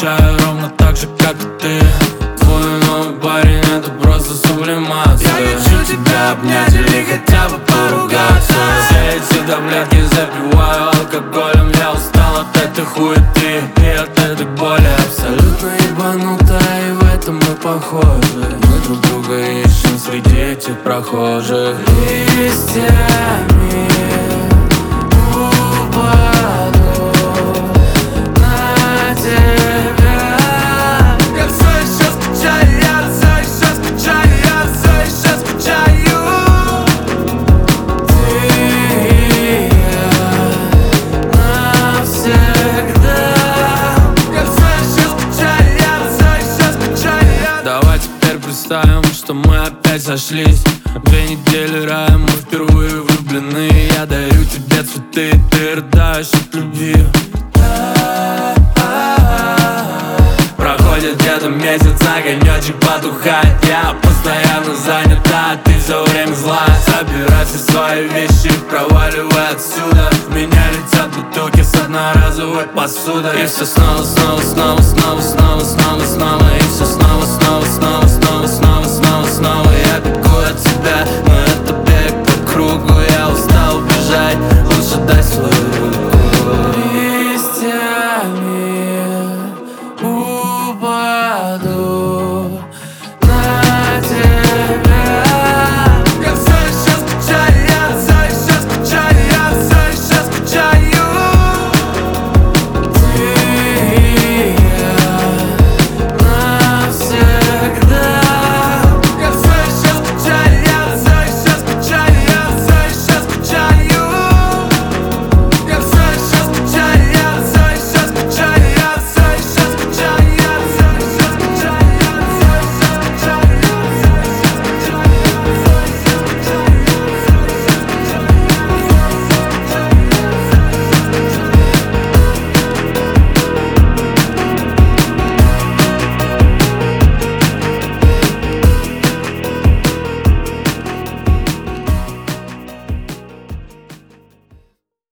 скучаю ровно так же, как и ты. Твой новый парень — это просто сублимация. Я хочу тебя обнять или хотя бы поругаться. Все эти таблетки запиваю алкоголем. Я устал от этой хуеты и от этой боли. Абсолютно ебанутая, и в этом мы похожи. Мы друг друга ищем среди этих прохожих. Листьями упаду на тебя. Я все еще скучаю, я все еще скучаю, я все еще скучаю. Ты и я навсегда. Я все еще скучаю, я все еще скучаю. Давай теперь представим, что мы опять сошлись. 2 недели рая, мы впервые влюблены. Я дарю тебе цветы, ты рыдаешь от любви. Проходит где-то месяц, огонечек потухает. Я постоянно занята, а ты все время зла. Собирай все свои вещи, проваливай отсюда. В меня летят бутылки с одноразовой посудой. И все снова, снова, снова, снова, снова, снова, снова. И все снова, снова, снова, снова, снова, снова, снова.